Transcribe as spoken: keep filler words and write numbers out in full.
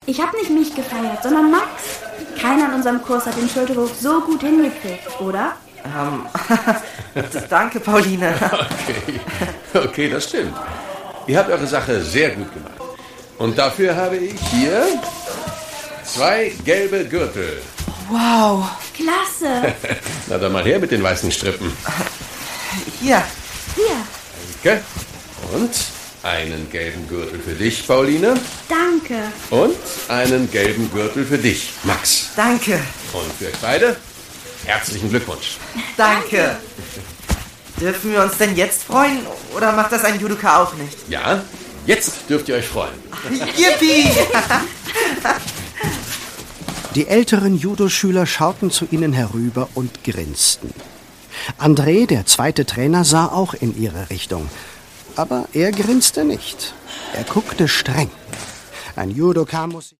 Ich habe nicht mich gefeiert, sondern Max. Keiner in unserem Kurs hat den Schulterwurf so gut hingekriegt, oder? Ähm, danke, Pauline. Okay. Okay, das stimmt. Ihr habt eure Sache sehr gut gemacht. Und dafür habe ich hier zwei gelbe Gürtel. Wow. Klasse. Na dann mal her mit den weißen Strippen. Hier. Hier. Danke. Und einen gelben Gürtel für dich, Pauline. Danke. Und einen gelben Gürtel für dich, Max. Danke. Und für euch beide herzlichen Glückwunsch. Danke. Dürfen wir uns denn jetzt freuen oder macht das ein Judoka auch nicht? Ja, jetzt dürft ihr euch freuen. Yippie! Die älteren Judoschüler schauten zu ihnen herüber und grinsten. André, der zweite Trainer, sah auch in ihre Richtung. Aber er grinste nicht. Er guckte streng. Ein Judoka muss